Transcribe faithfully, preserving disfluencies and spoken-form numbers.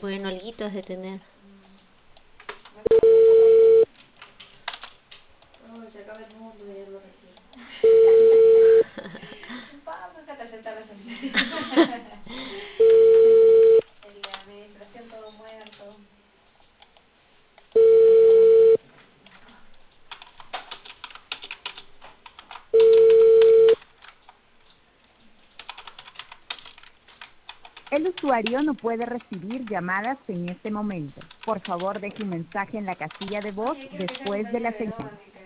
Bueno, alguitos de tener. Oh, se acaba el mundo y él lo requiere. Vamos a aceptar la solicitud. En la administración todo muerto. El usuario no puede recibir llamadas en este momento. Por favor, deje un mensaje en la casilla de voz Oye, quiero que sea después de la compañera señal. Verónica.